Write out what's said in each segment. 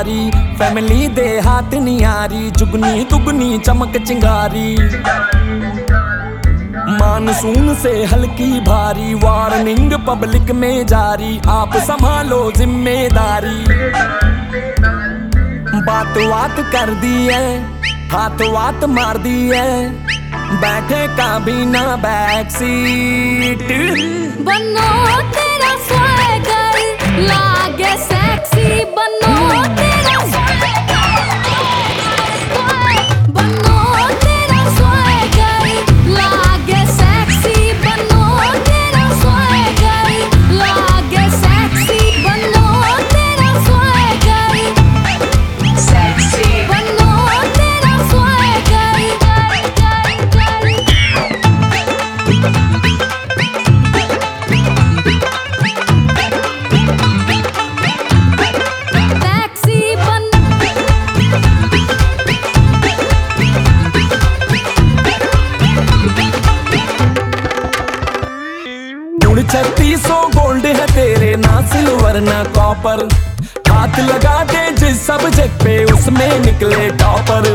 भारी, फैमिली दे हाथ नियारी, जुगनी दुगनी चमक चिंगारी। मानसून से हल्की भारी, वार्निंग पब्लिक में जारी, आप संभालो जिम्मेदारी। बात बात कर दी है, हाथ वात मार दी है, बैठे का बिना बैक सीट। बनो तेरा स्वैगर लागे सेक्सी, बनो तेरा बनो तेरा स्वैगर लागे सेक्सी, बनो तेरा स्वैगर लागे सेक्सी, बनो तेरा स्वैगर सेक्सी, बनो तेरा स्वैगर। गुण 3600 गोल्ड है तेरे, ना सिल्वर ना कॉपर। हाथ लगा दे जिस सब्जेक्ट पे उसमें निकले टॉपर।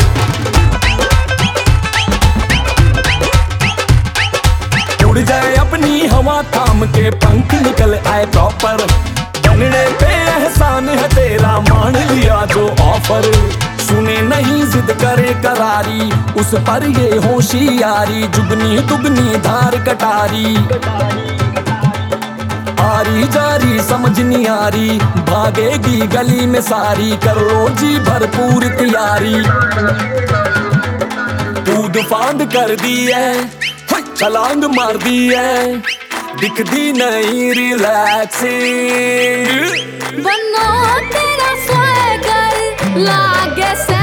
उड़ जाए अपनी हवा थाम के, पंख निकल आए प्रॉपर। बनने पे एहसान है तेरा, मान लिया जो ऑफर। सुने नहीं जिद करे करारी, उस पर ये होशियारी, जुगनी दुगनी धार कटारी। आरी जारी समझ नहीं आ रही, भागेगी गली में सारी, कर लो जी भरपूर तैयारी। कूद फांद कर दी है, छलांग मार दी है, दिखती नहीं रिलैक्सिंग। बनो तेरा स्वैगर लागे